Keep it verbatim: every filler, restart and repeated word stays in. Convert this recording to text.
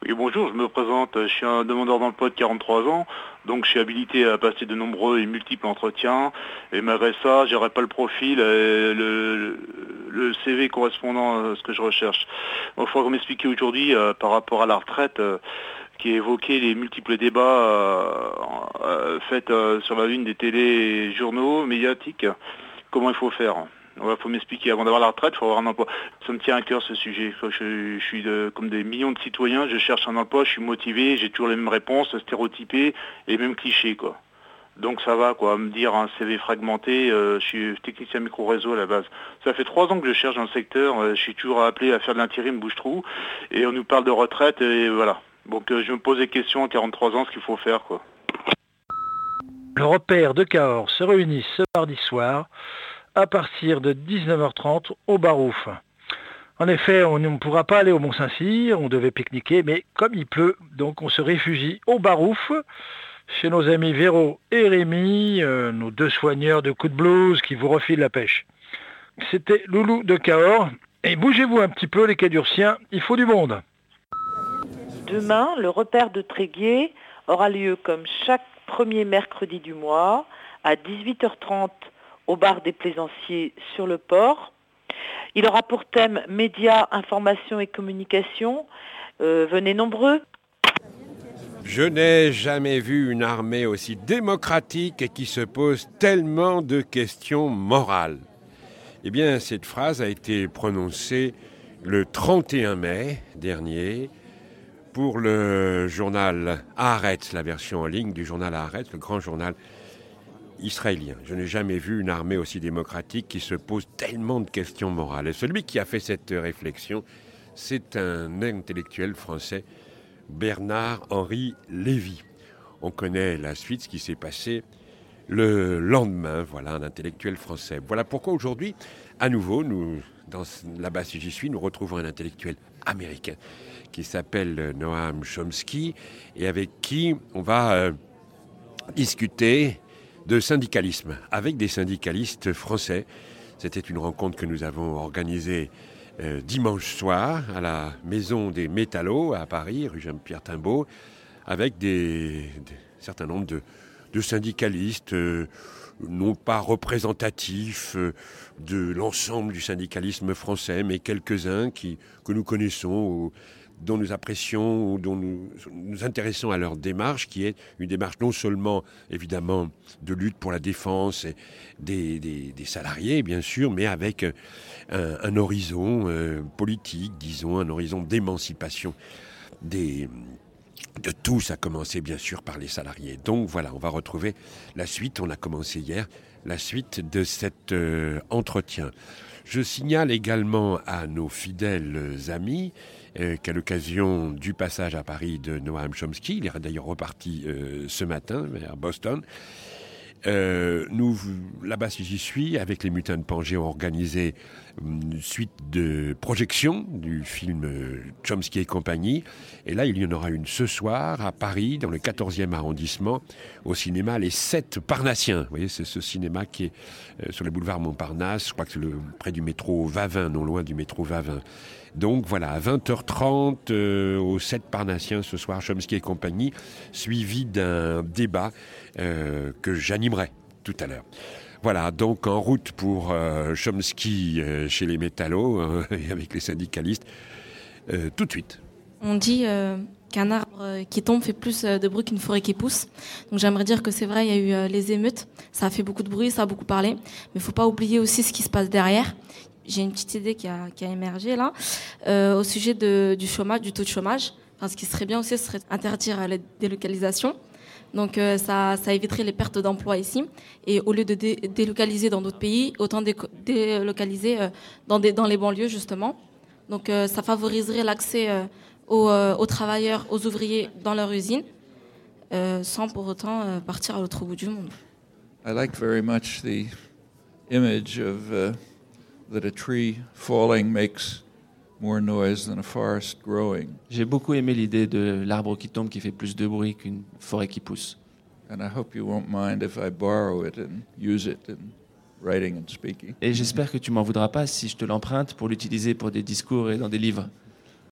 Oui, bonjour, je me présente, je suis un demandeur d'emploi de quarante-trois ans, donc je suis habilité à passer de nombreux et multiples entretiens, et malgré ça, j'aurais pas le profil et le, le C V correspondant à ce que je recherche. Donc il faudra m'expliquer aujourd'hui euh, par rapport à la retraite, euh, qui évoquait les multiples débats euh, euh, faits euh, sur la une des téléjournaux médiatiques, comment il faut faire. Il ouais, faut m'expliquer. Avant d'avoir la retraite, il faut avoir un emploi. Ça me tient à cœur ce sujet. Je, je suis de, comme des millions de citoyens, je cherche un emploi, je suis motivé, j'ai toujours les mêmes réponses, stéréotypées, et les mêmes clichés, quoi. Donc ça va, quoi. Me dire un C V fragmenté, euh, je suis technicien micro-réseau à la base. Ça fait trois ans que je cherche dans le secteur, euh, je suis toujours appelé à faire de l'intérim bouche-trou, et on nous parle de retraite, et voilà. Donc euh, je me pose des questions à quarante-trois ans, ce qu'il faut faire, quoi. Le repère de Cahors se réunit ce mardi soir à partir de dix-neuf heures trente au Barouf. En effet, on ne pourra pas aller au Mont-Saint-Cyr, on devait pique-niquer, mais comme il pleut, donc on se réfugie au Barouf, chez nos amis Véro et Rémi, euh, nos deux soigneurs de coups de blues qui vous refilent la pêche. C'était Loulou de Cahors, et bougez-vous un petit peu les Cadurciens, il faut du monde. Demain, le repère de Tréguier aura lieu comme chaque premier mercredi du mois à dix-huit heures trente au bar des Plaisanciers sur le port. Il aura pour thème médias, information et communication. Euh, venez nombreux. Je n'ai jamais vu une armée aussi démocratique et qui se pose tellement de questions morales. Eh bien, cette phrase a été prononcée le trente et un mai dernier pour le journal Haaretz, la version en ligne du journal Haaretz, le grand journal israélien. Je n'ai jamais vu une armée aussi démocratique qui se pose tellement de questions morales. Et celui qui a fait cette réflexion, c'est un intellectuel français, Bernard-Henri Lévy. On connaît la suite, ce qui s'est passé le lendemain, voilà, un intellectuel français. Voilà pourquoi aujourd'hui, à nouveau, nous, dans Là-bas si j'y suis, nous retrouvons un intellectuel américain qui s'appelle Noam Chomsky et avec qui on va euh, discuter de syndicalisme, avec des syndicalistes français. C'était une rencontre que nous avons organisée euh, dimanche soir à la Maison des Métallos à Paris, rue Jean-Pierre Timbaud, avec des, des certain nombre de, de syndicalistes euh, non pas représentatifs euh, de l'ensemble du syndicalisme français, mais quelques-uns qui, que nous connaissons, ou, dont nous apprécions ou dont nous nous intéressons à leur démarche, qui est une démarche non seulement, évidemment, de lutte pour la défense des, des, des salariés, bien sûr, mais avec un, un horizon euh, politique, disons, un horizon d'émancipation des, de tous, à commencer, bien sûr, par les salariés. Donc, voilà, on va retrouver la suite, on a commencé hier, la suite de cet euh, entretien. Je signale également à nos fidèles amis euh, qu'à l'occasion du passage à Paris de Noam Chomsky, il est d'ailleurs reparti euh, ce matin vers Boston, euh, nous, là-bas si j'y suis, avec les Mutins de Pangée, ont organisé une suite de projections du film Chomsky et compagnie. Et là, il y en aura une ce soir à Paris, dans le quatorzième arrondissement, au cinéma Les Sept Parnassiens. Vous voyez, c'est ce cinéma qui est euh, sur le boulevard Montparnasse, je crois que c'est le, près du métro Vavin, non loin du métro Vavin. Donc voilà, à vingt heures trente, euh, aux Sept Parnassiens ce soir, Chomsky et compagnie, suivi d'un débat euh, que j'animerai tout à l'heure. Voilà, donc en route pour euh, Chomsky euh, chez les métallos euh, et avec les syndicalistes, euh, tout de suite. On dit euh, qu'un arbre qui tombe fait plus de bruit qu'une forêt qui pousse. Donc j'aimerais dire que c'est vrai, il y a eu euh, les émeutes, ça a fait beaucoup de bruit, ça a beaucoup parlé, mais il ne faut pas oublier aussi ce qui se passe derrière. J'ai une petite idée qui a, qui a émergé là, euh, au sujet de, du chômage, du taux de chômage. Enfin, ce qui serait bien aussi, ce serait interdire la délocalisation. Donc euh, ça, ça éviterait les pertes d'emplois ici. Et au lieu de dé- délocaliser dans d'autres pays, autant dé- délocaliser euh, dans, des, dans les banlieues justement. Donc euh, ça favoriserait l'accès euh, aux, euh, aux travailleurs, aux ouvriers dans leur usine, euh, sans pour autant euh, partir à l'autre bout du monde. I like very much the image of uh, that a tree falling makes more noise than a forest growing. J'ai beaucoup aimé l'idée de l'arbre qui tombe qui fait plus de bruit qu'une forêt qui pousse. And I hope you won't mind if I borrow it and use it in writing and speaking. Et j'espère que tu m'en voudras pas si je te l'emprunte pour l'utiliser pour des discours et dans des livres.